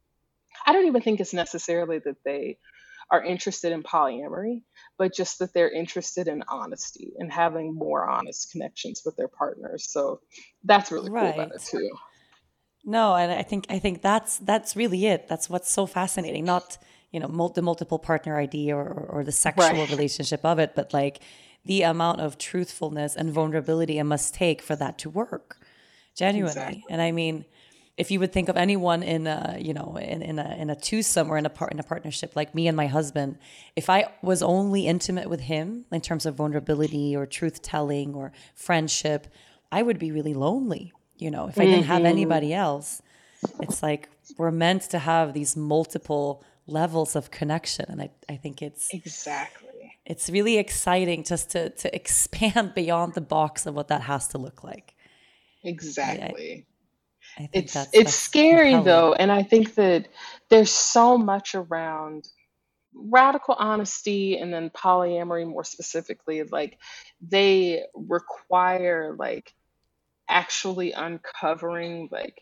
I don't even think it's necessarily that they are interested in polyamory, but just that they're interested in honesty and having more honest connections with their partners. So that's really cool about Right. it too. No, and I think I think that's that's really it. That's what's so fascinating. Not, you know, mul- the multiple partner idea or, or, or the sexual Right. relationship of it, but like the amount of truthfulness and vulnerability it must take for that to work genuinely. Exactly. And I mean, if you would think of anyone in a, you know, in, in a in a twosome or in a part in a partnership like me and my husband, if I was only intimate with him in terms of vulnerability or truth telling or friendship, I would be really lonely. You know, if I didn't have anybody else, it's like we're meant to have these multiple levels of connection. And I, I think it's Exactly. it's really exciting just to to expand beyond the box of what that has to look like. Exactly. I think It's that's it's that's scary compelling. though, and I think that there's so much around radical honesty and then polyamory more specifically, like they require like actually uncovering like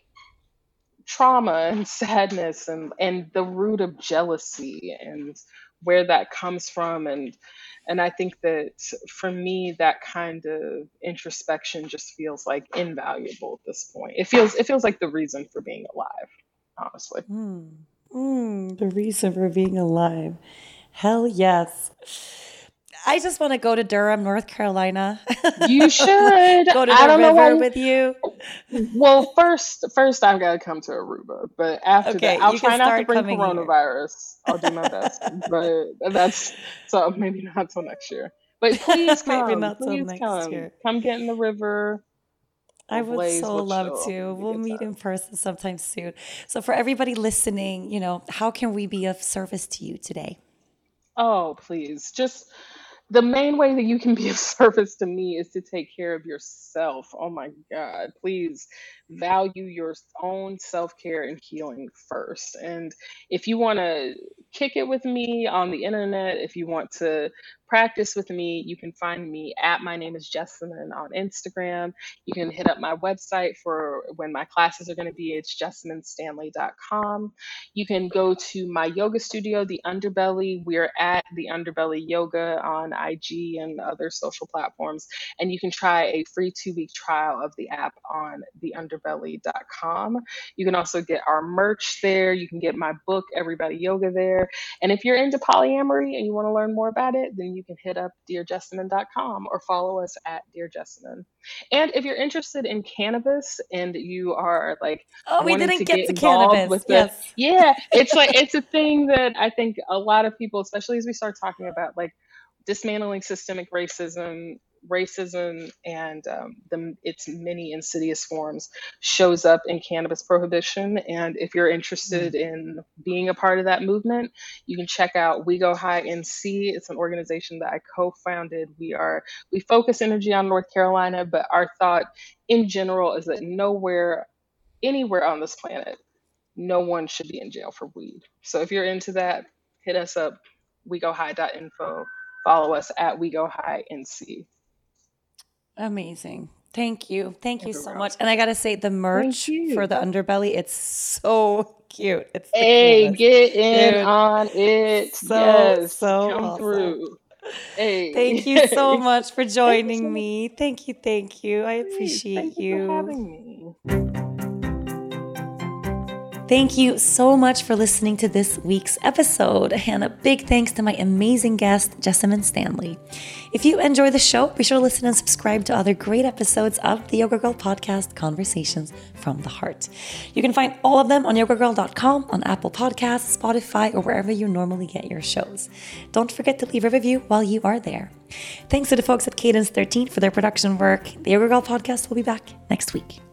trauma and sadness and and the root of jealousy and where that comes from. and and I think that for me that kind of introspection just feels like invaluable at this point. It feels it feels like the reason for being alive, honestly. Mm. Mm, the reason for being alive. Hell yes. I just want to go to Durham, North Carolina. You should. Go to I the don't know why. river with you. Well, first, first I've got to come to Aruba, but after that, Okay, I'll you try can not to start bring coming here. coronavirus. I'll do my best, but that's so maybe not till next year. But please Maybe come, not till please next come, year. come get in the river. I We'll would blaze, so we'll love chill. to. It'll be a We'll good meet in time. person sometime soon. So for everybody listening, you know, how can we be of service to you today? Oh, please, just the main way that you can be of service to me is to take care of yourself. Oh my God, please value your own self-care and healing first. And if you want to kick it with me on the internet, if you want to practice with me, you can find me at My Name is Jessamine on Instagram. You can hit up my website for when my classes are going to be. It's jessamine stanley dot com. You can go to my yoga studio, The Underbelly. We're at The Underbelly Yoga on I G and other social platforms. And you can try a free two-week trial of the app on the underbelly dot com. You can also get our merch there. You can get my book, Everybody Yoga, there. And if you're into polyamory and you want to learn more about it, then you can hit up dear jessamine dot com or follow us at Dear Jessamine. And if you're interested in cannabis and you are like Oh, we wanting didn't to get get to involved cannabis. with the Yes. yeah, it's like it's a thing that I think a lot of people, especially as we start talking about like dismantling systemic racism, racism and um, the, its many insidious forms shows up in cannabis prohibition. And if you're interested in being a part of that movement, you can check out We Go High N C. It's an organization that I co-founded. We are we focus energy on North Carolina, but our thought in general is that nowhere, anywhere on this planet, no one should be in jail for weed. So if you're into that, hit us up, we go high dot info. Follow us at We Go High N C. Amazing. Thank you. Thank you so Everywhere much. else. And I got to say, the merch you. for the Underbelly, it's so cute. It's the Hey, coolest. get in Dude, on it. so, Yes, so come awesome. through. Hey. Thank you so much for Thank you joining so much. me. Thank you. Thank you. I Please, appreciate Thank you for having me. Thank you so much for listening to this week's episode, and a big thanks to my amazing guest, Jessamine Stanley. If you enjoy the show, be sure to listen and subscribe to other great episodes of the Yoga Girl podcast, Conversations from the Heart. You can find all of them on yoga girl dot com, on Apple Podcasts, Spotify, or wherever you normally get your shows. Don't forget to leave a review while you are there. Thanks to the folks at Cadence thirteen for their production work. The Yoga Girl podcast will be back next week.